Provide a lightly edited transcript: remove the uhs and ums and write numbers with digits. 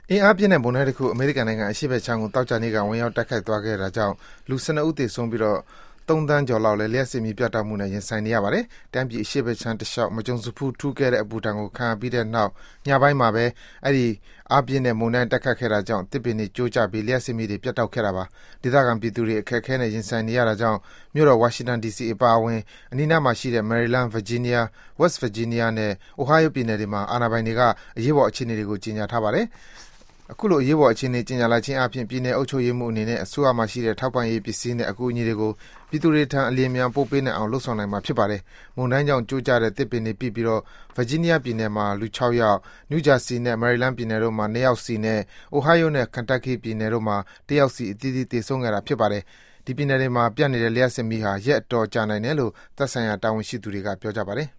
အင်အားပြင်းတဲ့မုန်တိုင်းတစ်ခုအမေရိကန်နိုင်ငံအရှေ့ဘက်ခြမ်းကိုသောကြာနေ့ကဝင်ရောက်တိုက်ခတ်သွားခဲ့တာကြောင့်လူ12ဦးသေဆုံးပြီး3 သန်းကျော်လောက်လည်းလျှပ်စစ်မီးပြတ်တောက်မှုနဲ့ရင်ဆိုင်နေရပါတယ်။တိုင်းပြည်အရှေ့ဘက်ခြမ်းတလျှောက်မကြုံစဖူးထူးကဲတဲ့အပူဒဏ်ကိုခံရပြီးတဲ့နောက်ညပိုင်းမှာပဲအဲဒီအားပြင်းတဲ့မုန်တိုင်းတိုက်ခတ်ခဲ့တာကြောင့်သစ်ပင်တွေကျိုးကျပြီးလျှပ်စစ်မီးတွေပြတ်တောက်ခဲ့တာပါ။ဒေသခံပြည်သူတွေအခက်အခဲနဲ့ရင်ဆိုင်နေရတာကြောင့်မြို့တော်ဝါရှင်တန် DC အပါအဝင်အနီးနားမှာရှိတဲ့ Maryland, Virginia, West Virginia နဲ့ Ohio ပြည်နယ်တွေမှာအာဏာပိုင်တွေကအရေးပေါ်အခြေအနေတွေကိုကြေညာထားပါတယ်။အခုလိုအရေးပေါ်အခြေအနေကြေညာလိုက်ခြင်းအားဖြင့်ပြည်နယ်အုပ်ချုပ်ရေးမှူးအနေနဲ့အစိုးရမှာရှိတဲ့ထောက်ပံ့ရေးပစ္စည်းနဲ့အကူအညီတွေကိုပြည်သူတွေထံအလျင်အမြန်ပို့ပေးနိုင်အောင်လုပ်ဆောင်နိုင်မှာဖြစ်ပါတယ်။မုန်တိုင်းကြောင့်ကျိုးကျတဲ့သစ်ပင်တွေပိပြီးVirginia ပြည်နယ်မှာလူ6ယောက်၊ New Jersey နဲ့ Maryland ပြည်နယ်တို့မှာ2ယောက်စီနဲ့ Ohio နဲ့ Kentucky ပြည်နယ်တို့မှာ1ယောက်စီအသီးသီးသေဆုံးခဲ့တာဖြစ်ပါတယ်။ဒီပြည်နယ်တွေမှာပြတ်နေတဲ့လျှပ်စစ်မီးဟာရက်အတော်ကြာနိုင်တယ်လို့သက်ဆိုင်ရာတာဝန်ရှိသူတွေကပြောပါတယ်။